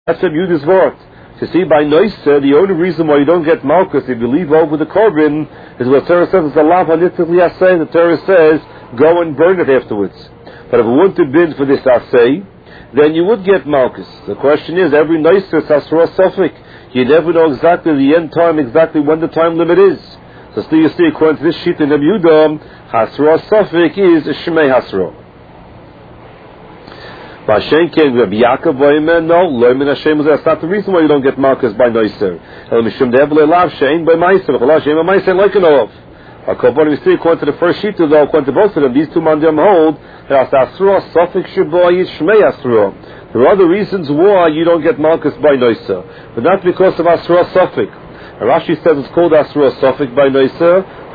That's Rabbi Yehuda's word. You see, by Noiser, the only reason why you don't get Malchus if you leave over the korban is what the Torah says is a lav hanitzli asay. The Torah says, go and burn it afterwards. But if it wouldn't have been for this asay, then you would get Malchus. The question is, every Noiser is Hasra Sofik. You never know exactly the end time, exactly when the time limit is. So still you see, according to this sheet in Rabbi Yehuda, Hasra Sofik is a Shemei Hasra. Hashem came with Rabbi Yaakov Vayman. No, Loimin Hashem was that's not the reason why you don't get Malchus by Noiser. El Mishum Devle Lav Shein by Meiser. V'Chol Shein by Meiser like an Ov. According to the first sheet, though, according to both of them, these two mandim hold that Asura Sofik Sheba is Shmei Asura. There are other reasons why you don't get Malchus by Noiser, but not because of Asura Sofik. Rashi says it's called Asura Sofik by Noiser. The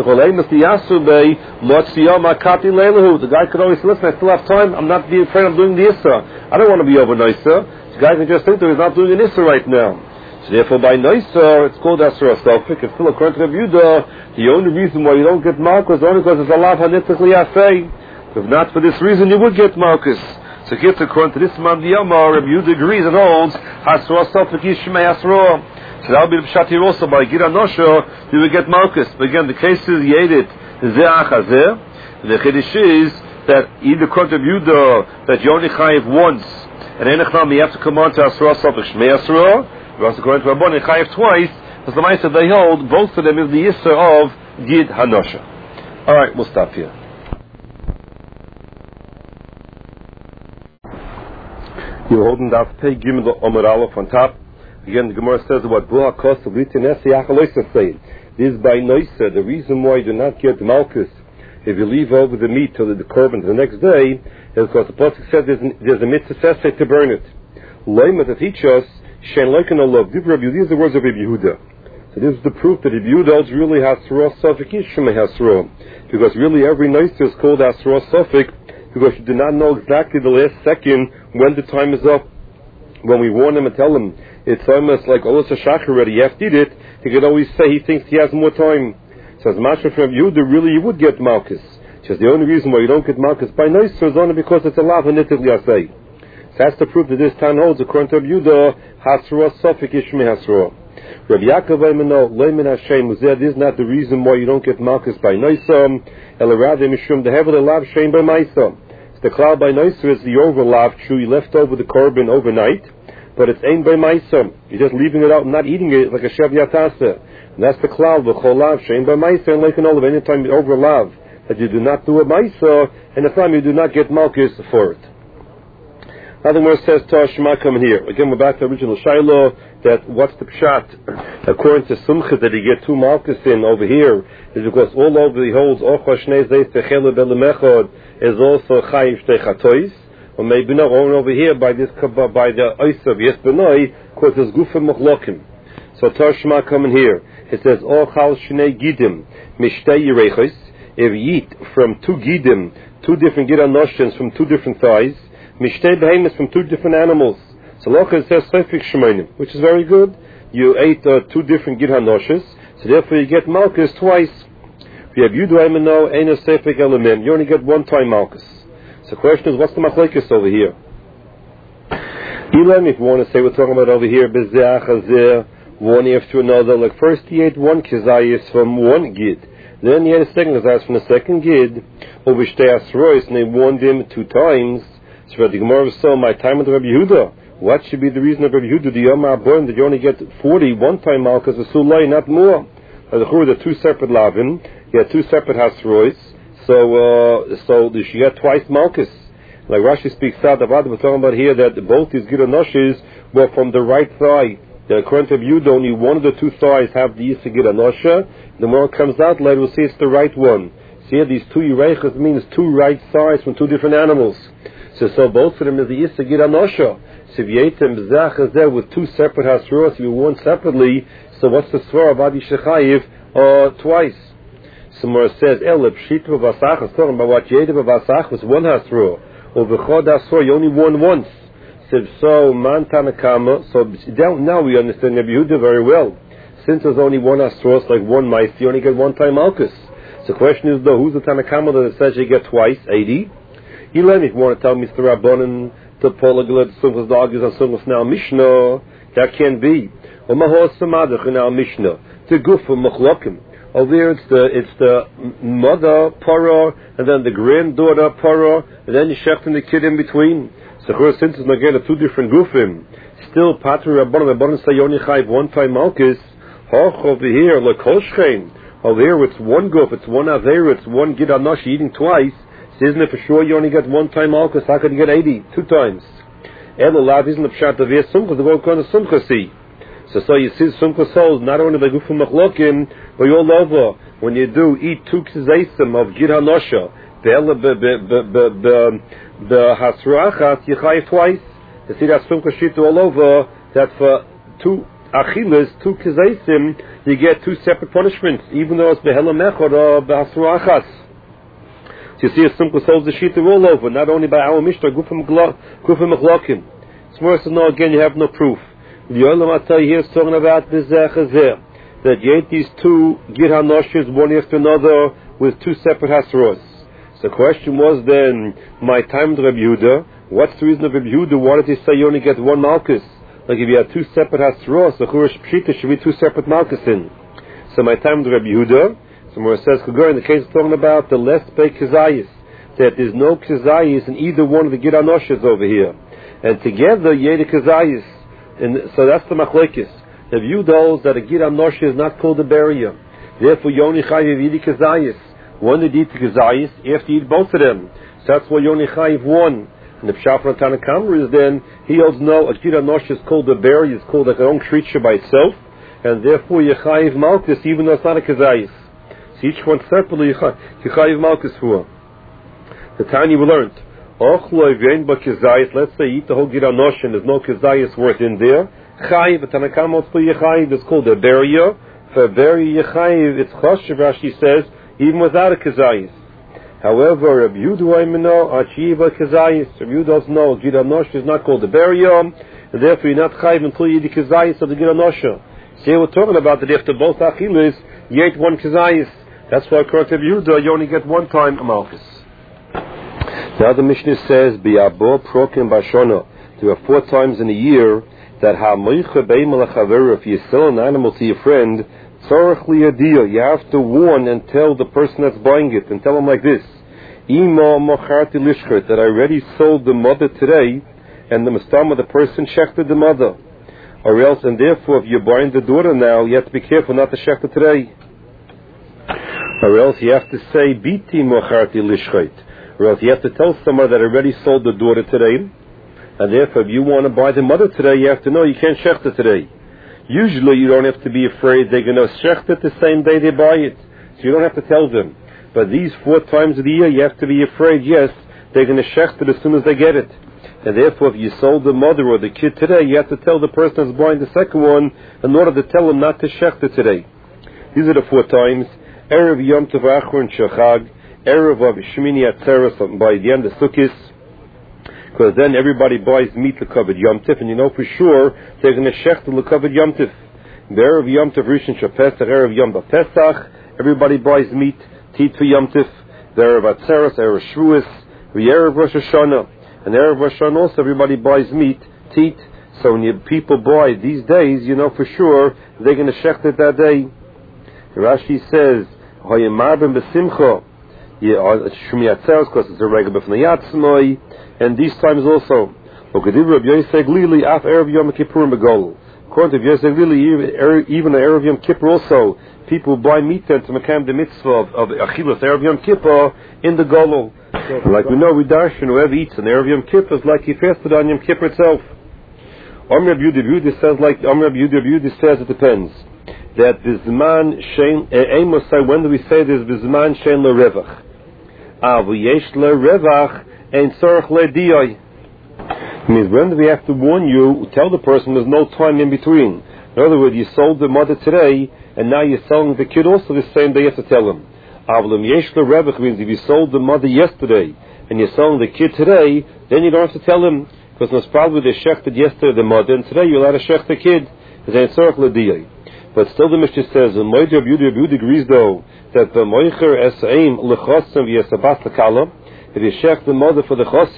guy could always say, listen, I still have time, I'm not being afraid I'm doing the Issa. I don't want to be over Noiser. The guy can just think that he's not doing an Issa right now. So therefore by Noiser, it's called Asura Sofik. It's still according to Rabbi Yehuda, the only reason why you don't get Malchus is only because it's a lav hanitzli asay. If not for this reason, you would get Malchus. So here, according to this man Diyama, Rabbi Yehuda agrees and holds Asura Sofik is Shmei Asura. So that'll be the pshat here also. By Gira Nosha, you will get Malchus. But again, the case is Yedit Ze'ach Hazeh. The Chiddush is that either according to Yehuda that you only chayiv once, and Enechnam you have to come on to Asura Sofik Shmei Asura. But also according to Rabban, you chayiv twice. As the Ma'aseh they hold, both of them is the Yisra of Gid Hanosha. Alright, we'll stop here. You're holding that Pei Gimel Omer Aleph on top. Again, the Gemara says what Buha Kos of Litinesi Achaloisa saying. This is by Noiser. The reason why you do not get Malchus if you leave over the meat till the korban to the next day is because the Pasuk says there's a mitzvah to burn it. Leimet to teach us Shen Leiken Olav. These are the words of Rabbi Yehuda. So this is the proof that Rabbi Yehuda really Hasra Sofik is Shemei Hasra, because really every Noiser is called Hasra Sofik because you do not know exactly the last second when the time is up. When we warn him and tell him it's almost like Olas HaShach already, you have to eat it, he could always say he thinks he has more time. So as Mashma from Yehuda, really you would get Malchus. Just the only reason why you don't get Malchus by Noiser is only because it's a lav hanitzli asay. So that's the proof that this time holds according to Yehuda, Hasra Sofik is Shmei Hasra. Rabbi Yaakov Vayman, Leimin Hashem Uzeh, this is not the reason why you don't get Malchus by Noiser, Ela rather Mishum Dehevel Lav Shein by Meiser. The cloud by Noiser is the overlav true. You left over the korban overnight, but it's aimed by Meiser. You're just leaving it out and not eating it like a Shev Yatasa. And that's the cloud, the Cholav, Shein by Meiser, and like an olive. Anytime you overlav that you do not do a Meiser, and the time you do not get Malchus for it. Now the Gemara says, Shema coming here. Again, we're back to the original Shiloh, that what's the pshat? According to Sumcha, that you get two Malchus in over here, is because all over he holds, Ocha Shnei Zeis Techele Belemechod, is also Chayiv Shtei Chatois, or maybe not over here by this, by the Oysav Yes Benoi, because there's Gufa Mechlokim. So Shema coming here. It says, Ochal Shnei Gidim, Mishtei Yerechos, if you eat from two Gidim, two different Gidanoshans from two different thighs, Mishtei Behemoths from two different animals. So Locha says Sofik Shemainim, which is very good. You ate two different Gid Hanoshes, so therefore you get Malchus twice. If you have Yudu Eino Sofik Elamim, you only get one time Malchus. So the question is, what's the machlekes over here? Elam, if you want to say we're talking about over here, Bezeach Hazeh, one after another, like first he ate one Kizayis from one Gid, then he had a second Kizayis from the second Gid, over Shtei Asrois, and they warned him two times. So for the Gemara so my time with Rabbi Yehuda, what should be the reason of Rabbi Yehuda, the Yom HaBon, that you only get 40 one-time Malchus, a Sulay, not more? The two separate Lavin, you had two separate Hasrois, so you get twice Malchus. Like Rashi speaks out, we're talking about here that both these Gidanoshes were from the right thigh. The according to Yehuda, only one of the two thighs have the Yisra Gidanosha. The more it comes out later, we'll see it's the right one. See here, these two Yerechas means two right thighs from two different animals. So both of them is the Yisra Gidanosha. So if you ate them there with two separate Hasroas, if you warn separately, so what's the Svar of Adi Shechayiv twice? Somewhere it says, Eleb, Shita B'Vasach, is talking about what you ate B'Vasach was one Hasroa. Or B'Chod Hasroa, you only warn once. So Man Tanakama, so now we understand Rabbi Yehuda very well. Since there's only one Hasroa, it's like one mice, you only get one time Malchus. So the question is though, who's the Tanakama that says you get twice, 80? Elam, if you want to tell me Mr. Rabbanan, to Polaglet Sumchas Dagis and Sumchas now Mishnah. That can be. Umahos Samadach in our Mishnah. To Gufa Machlokim. Over there it's the mother Parah, and then the granddaughter Parah, and then you shechting the kid in between. So since it's again two different gufim, still Patri Rabbanon say Yoni Chayv one time Malchus. Hoch over here like Kolshchein. Over here it's one guf, it's one aver, it's one gid anosh eating twice. So isn't it for sure you only get one time Malchus? How could you get 80 2 times? Elulav isn't the pshat of here Sumchas, the whole kind of Sumchas see. So you see Sumchas souls not only by gufim machlokim, but all over. When you do eat 2 kizaysim of gid hanosha, the hasrachat you chayiv twice. You see that Sumchas shit all over that for 2 achilas, 2 kizaysim, you get 2 separate punishments, even though it's behelam echad or behasrachas. So you see a Sumchas holds the shit all over, not only by our Mishnah, gufim machlokim. It's worse to know again, you have no proof. The Olam Atay here is talking about this Zechazeh, that yet these 2 Gid HaNoshis, one after another, with 2 separate Hasros. So the question was then, my time to Rabbi Yehuda, what's the reason of Rabbi Yehuda? Why did he say you only get 1 Malchus? Like if you have 2 separate Hasros, the Churish Pshita should be 2 separate Malchus in. So my time to Rabbi Yehuda, somewhere it says, in the case of talking about the less pay Kizayis, that there's no Kizayis in either one of the Gid HaNoshis over here. And together, Yeda Kizayis. And so that's the machlekes. The view holds that a gid anosh is not called a barrier. Therefore, Yoni Chayiv Yidi Kazayis. One that eats Kazayis, you have to eat both of them. So that's why Yoni Chayiv won. And the Pshafra Tanakam is then, he holds no, a gid anosh is called a barrier, it's called like a own creature by itself, and therefore Yechayiv Malchus, even though it's not a Kazayis. So each one separately, Yechayiv Malchus for. The Tanya we learned. Let's say eat the whole gid anosh and there's no kizayis worth in there. Chayiv, but Tanakam also Yechayiv, it's called a barrier. For a barrier Yechayiv, it's choshev, Rashi says, even without a kizayis. However, Rabbi Yehuda Aimino, Achiva kizayis. Rabbi Yehuda doesn't know gid anosh is not called a barrier, and therefore you're not chayiv until you eat the kizayis of the gid anosha. See, we're talking about that after both achilas, you ate 1 kizayis. That's why according to Rabbi Yehuda, you only get 1 time a malchus. The other Mishnah says, "Bi'abo prokim bashona." There are 4 times in a year that if you sell an animal to your friend, you have to warn and tell the person that's buying it, and tell him like this: that I already sold the mother today, and the mastama, the person shechted the mother, or else, and therefore, if you're buying the daughter now, you have to be careful not to shecht it today, or else you have to say biti mocharti lishchet. Or else you have to tell someone that already sold the daughter today, and therefore if you want to buy the mother today, you have to know you can't shecht it today. Usually you don't have to be afraid they're going to shecht it the same day they buy it, so you don't have to tell them. But these 4 times of the year you have to be afraid, yes, they're going to shecht it as soon as they get it. And therefore if you sold the mother or the kid today, you have to tell the person that's buying the second one in order to tell them not to shecht it today. These are the 4 times. Erev Yom Tov Achron Shechag, Erev of Shmini Atzeres by the end of Sukkot, because then everybody buys meat l'kavod Yom Tif, and you know for sure they're going to shecht l'kavod Yom Tif. The Erev Yom Tov Rishon Shapesach, Erev Yom B'Pesach, everybody buys meat, teat for Yom Tif. The Erev Atzeres, Erev Shavuos, the Erev Rosh Hashanah, and Erev Rosh Hashanah also everybody buys meat, teat. So when people buy these days, you know for sure they're going to shecht it that day. Rashi says, Hayemarbim B'Simcha. Shumi Atzeres, because it's a regular from the Yatzmoi, and these times also. According to Rabbi Yosef Glili, even the Erev Yom Kippur also, people buy meat to Makam the mitzvah of Achilas Erev Yom Kippur in the Golol. Like we know, we darshan, whoever eats an Erev Yom Kippur is like he fasted on Yom Kippur itself. Amr Rabbi Yehuda says, it depends. That Bizman Shein Amos say, when do we say this? Bizman Shein LeRevach. Yesh LeRevach and Tzorach LeDiyai. Means when do we have to warn you? Tell the person there's no time in between. In other words, you sold the mother today, and now you're selling the kid also the same day. You have to tell him. Yesh LeRevach means if you sold the mother yesterday and you're selling the kid today, then you don't have to tell him, because most probably they shechted yesterday the mother, and today you're allowed to shecht the kid. Tzorach LeDiyai. But still the Mishnah says, the Moed Rabbi Yehuda agrees though, that the Moicher Esaim Lechosim V'Yesabas Lekala, if you shech the mother for the Chosin,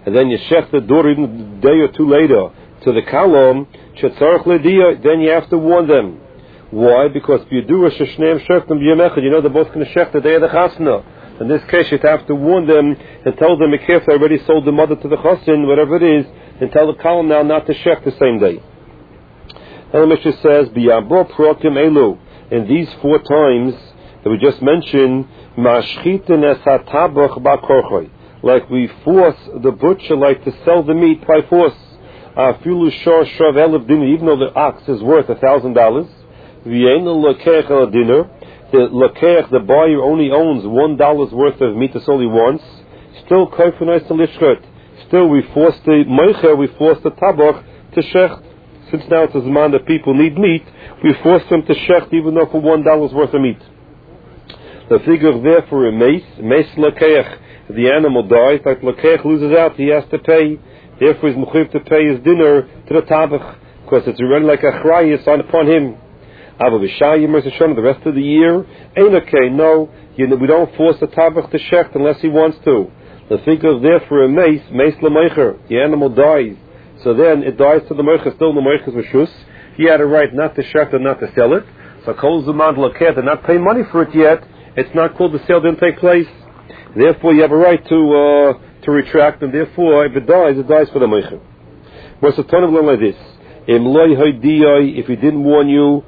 and then you shech the door even a day or two later to the kalom, then you have to warn them. Why? Because you know they're both going to shech the day of the chasna. In this case, you'd have to warn them and tell them, if they already sold the mother to the chassan, whatever it is, and tell the kalom now not to shech the same day. And the Mishnah says, B'yabo prokim elu, in these 4 times that we just mentioned, mashchitin es hatabach ba'korchoi, like we force the butcher like to sell the meat by force. Afilu shor shav elef dinner, even though the ox is worth $1,000. V'yeinu lokech al dinner, the lokech, the buyer only owns $1 worth of meat, that's all he wants. Still koifenais to lishchet. Still we force the moicher, we force the tabach to shecht. Since now it's a zaman that people need meat, we force them to shecht even though for $1 worth of meat. The figure there for a mace lokech, if the animal dies, like lokech loses out, he has to pay. Therefore he's mechuyev to pay his dinner to the tabach, because it's already like a chrayis upon him. The rest of the year, ain't okay, no, we don't force the tabach to shecht unless he wants to. The figure there for a mace l'meicher, the animal dies. So then it dies to the moicher, still the moicher's reshus. He had a right not to shecht and not to sell it. So kol zaman lokech, they're not paying money for it yet. It's not called the sale didn't take place. Therefore you have a right to retract, and therefore if it dies for the moicher. What's the ton of like this? If he didn't warn you,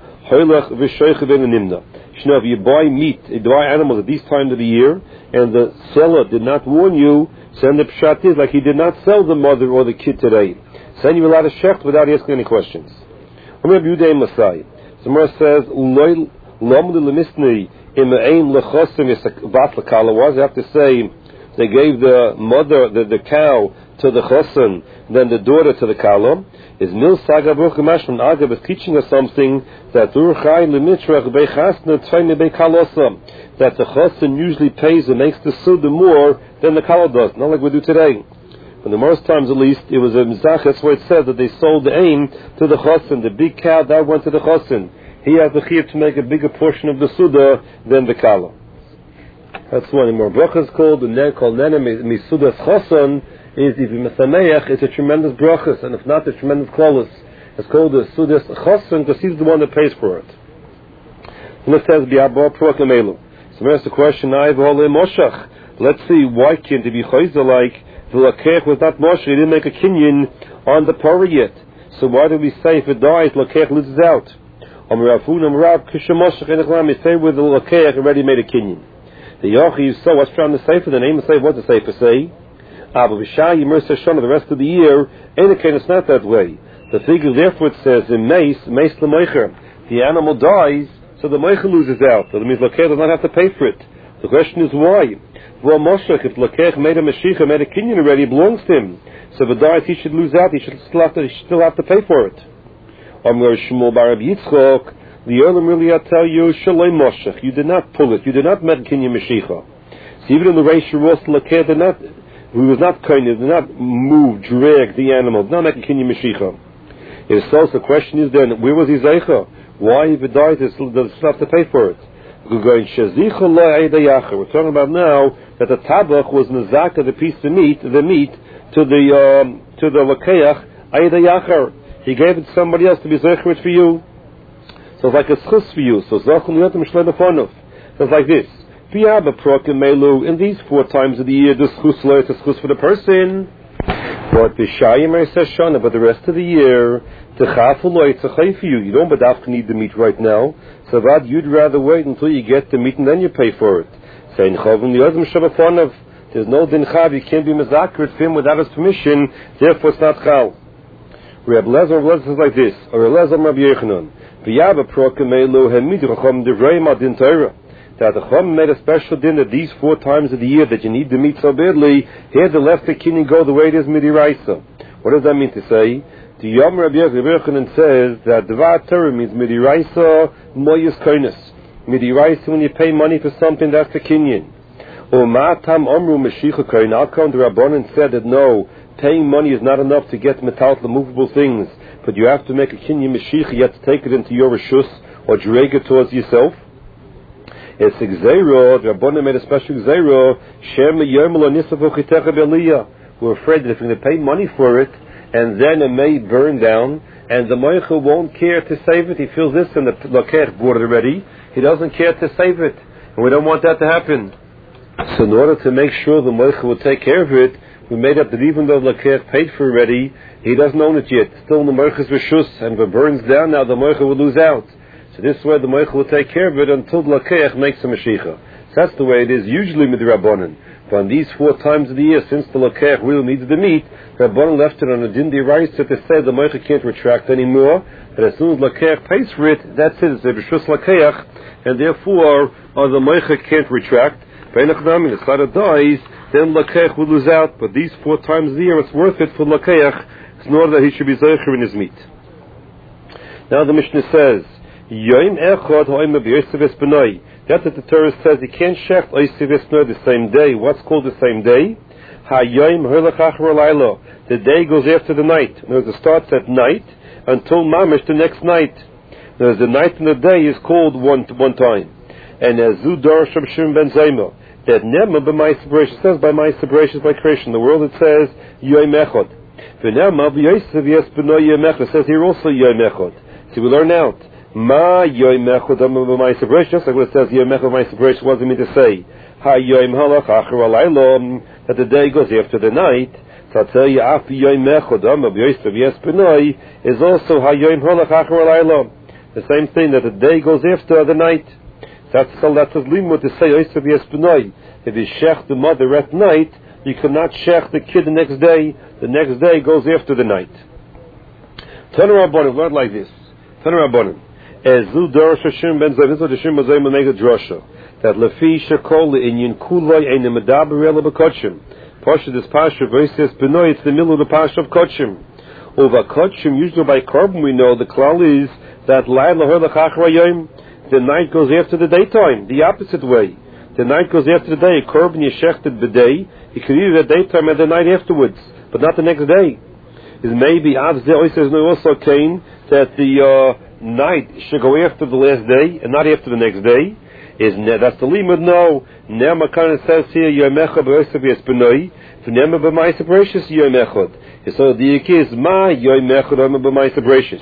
if you buy meat, you buy animals at these times of the year, and the seller did not warn you, then the pshat is like he did not sell the mother or the kid today. So then you're allowed to shecht without asking any questions. The Gemara says, you have to say, they gave the mother, the cow, to the chosan, then the daughter to the kalom. Is Mil Saga Baruch Mashman Agab is teaching us something that the chosan usually pays and makes the suda more than the kala does, not like we do today. In the most times at least, it was a mizach, that's why it said that they sold the aim to the chosan, the big cow that went to the chosan. He has the chiyuv to make a bigger portion of the suda than the kala. That's one. The more bracha is called, the ner called nene misudas chosan, is if you mesameach, it's a tremendous brachas, and if not, a tremendous klolus. It's called the sudas chosan because he's the one that pays for it. And it says bi'abo prokim elu. So we ask the question, moshach. Let's see, why can't it be chayza like the lakech was not moshach? He didn't make a kinyan on the parah yet. So why do we say if it dies, lakech loses out? We say with the lakech already made a kinyan. The Yochi, so what's trying to say for the name of say? What the Sefer say? The rest of the year, it's not that way. The figure therefore it says in mace l'moicher. The animal dies, so the moicher loses out. So that means Lakech does not have to pay for it. The question is why? Well, Moshe, if Lakech made a Mashiach, made a kinyan already, it belongs to him. So if it dies, he should lose out. He should still have to pay for it. Shmuel bar Rabbi Yitzchok, the Olam really I tell you, Shalom Moshe, you did not pull it. You did not make kinyan Mashiach. So even in the Reish Ros, Lakech did not. He was not kind of, did not move, drag the animal, did not make a kinyan Mashiach. If so, the question is then, where was his Eicha? Why, if it died, does he have to pay for it? We're talking about now that the tabach was mezaka, the piece of meat, to the lakeach, ayda yachar. He gave it to somebody else to be zecher for you. So it's like a schus for you. So it's like this. In these 4 times of the year, the schus is a schus for the person. But the rest of the year, it's a chay for you. You don't badaf need the meat right now. So that you'd rather wait until you get the meat and then you pay for it. There's no din chav. You can't be mezakrit for him without his permission. Therefore, it's not chal. Reb Lezer says like this. Or Lezer Rabbi Yechanan. That the Chum made a special din that these 4 times of the year that you need the meat so badly, here the left the kinyan go the way it is midiraisa. What does that mean to say? The Yom Rabbi Yechanan says that Dvar Torah means midiraisa moyes koinus. Midiraisa, when you pay money for something, that's the kinyan. Or Ma'atam Omru Mashiach Koin. Alkon the Rabbanan said that no, paying money is not enough to get metal the movable things, but you have to make a kinyan Mashiach. You have to take it into your reshus or drag it towards yourself. It's Gzeiro, the Rabbanan made a special Gzeiro, Shem Yom Lo Nisavu Chitecha B'Aliyah. we're afraid that if we're going to pay money for it, and then it may burn down, and the Moicha won't care to save it. He feels this, and the Lakech bought it already. He doesn't care to save it, and we don't want that to happen. So in order to make sure the Moicha will take care of it, we made up that even though the Lakech paid for it already, he doesn't own it yet. Still in the Moicha's Rishus, and if it burns down, now the Moicha will lose out. So this way the Moicha will take care of it until the Lakech makes a Mashiach. So that's the way it is usually with the Rabbanan. But on these 4 times of the year, since the Lakech really needs the meat, Rabbanan left it on a Dindi rice that they said the Moicha can't retract anymore. And as soon as Lakech pays for it, that's it. It's a Rishus Lakech, and therefore the Moicha can't retract. If the Sada dies, then Lakech will lose out. But these 4 times a year, it's worth it for Lakech in order that he should be Zeicher in his meat. Now the Mishnah says, Yom Echad Ha'im B'Yosef Esbenoi. That's what the Torah says. You can't shecht Yosef Esbenoi the same day. What's called the same day? Ha'yom Ha'lech Achar Alaylo. The day goes after the night. In other words, it starts at night until Mamish the next night. In other words, the night and the day is called one time. And as Zudar Shabshim Ben Zaymo, that Nema b'may separation says by my separation by creation. The world it says Yom Echad. V'nema b'Yosef Esbenoi Yom Echad. It says here also Yom Echad. So we learn out. Ma Yom Echad b'may separation. Just like what it says Yom Echad b'may separation. What does it mean to say? Ha Yom Halach Achar Alaylo, that the day goes after the night. So I'll tell you, Af Yom Echad b'Yosef Esbenoi is also Ha Yom Halach Achar Alaylo. The same thing, that the day goes after the night. That's his limud to say Yosef Esbenoi. If you shech the mother at night, you cannot shech the kid the next day. The next day goes after the night. Tanur Rabbanim, learn like this. Tanur Rabbanim. Ezu Dor Shashim Ben Zayim. This is what the Shim Ben Zayim will make a drasha. That Lefi Shekol Inyan Kuloi Ein Medaber Ela B'Kodshim. Pasha this Pasha of Yosef Esbenoi. It's the middle of the Pasha of Kodshim. Over Kodshim, usually by Korban, we know the klal is that Laila Ha'lech Achar Hayom. The night goes after the daytime, the opposite way. The night goes after the day. Korban yeshechted b'day. You can eat it at daytime and the night afterwards, but not the next day. Is maybe also came that the night should go after the last day and not after the next day. That's the limud? No. Nema kind of says here Yom Echad b'Yosef Esbenoi. V'nema b'may separation Yom Echad. So the yik is Ma Yom Echad b'may separation.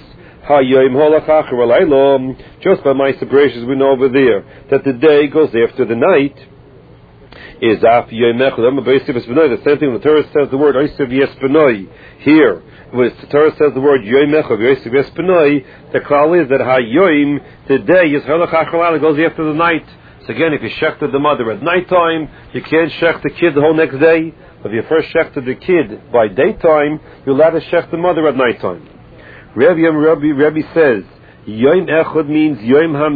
Just by my separations we know over there that the day goes after the night. Is Af Yom Echad the same thing when the Torah says the word Yosef Esbenoi here. When the Torah says the word Yom Echad Yosef Esbenoi, the klal is that Hayom, the day is Ha'lech Achar Alaylo, goes after the night. So again, if you shechted the mother at nighttime, you can't shech the kid the whole next day. But if you first shechted the kid by daytime, you're allowed to shech the mother at nighttime. Rabbi says Yom Echad means Yom